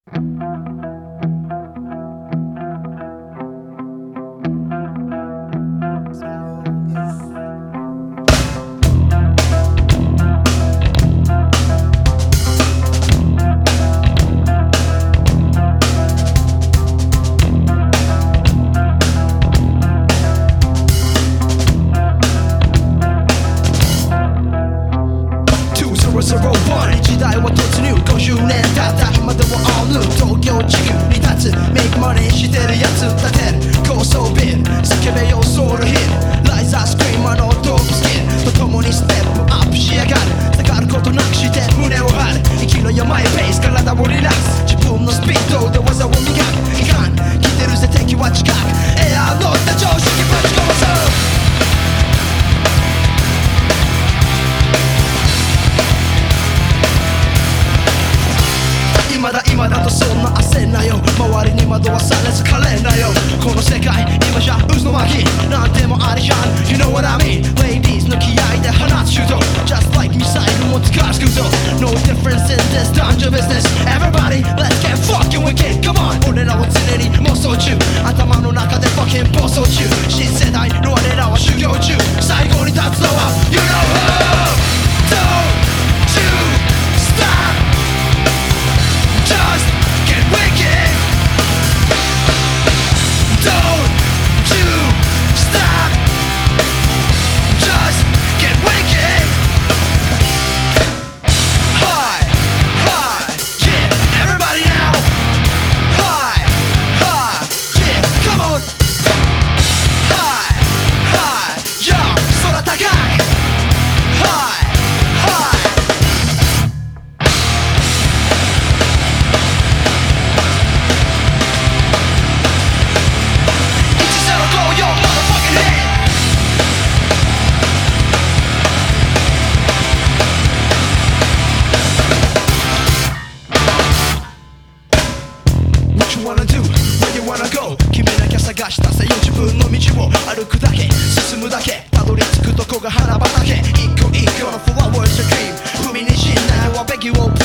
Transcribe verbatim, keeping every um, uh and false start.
時代は突入ごじゅうねん経った今でも all new 東京地区に立つ Make money してるやつ立てる高層ビル叫べよソウルヒルライザースクリーマーのドープスキルと共にステップアップしやがる下がることなくして胸を張る生きろよマイペース体をリラックス自分のスピードで技を磨くいかん来てるぜ敵は近くエアー乗った常識ぶち壊す今だ今だとそんな焦んなよ周りに惑わされず可憐なよこの世界今じゃ渦の巻なんでもありじゃん You know what I mean Ladies の気合で放つシュート Just like ミサイルも使うスクート No difference in this danger business Everybody let's get fucking wicked Come on 俺らは常に妄想中頭の中で fucking 暴走中新世代の我らは修行中最後に立つのは You know who Don't you stop Just get wicked Don't you stop Just get wicked High, high, yeah, everybody now High, high, yeah, come on High, high, yo, 空高い High, high Wanna do, where you wanna go 決めなきゃ探し出せよ自分の道を歩くだけ進むだけたどり着くとこが花畑一個一個のフラワーズドリーム踏みにじんないわべきを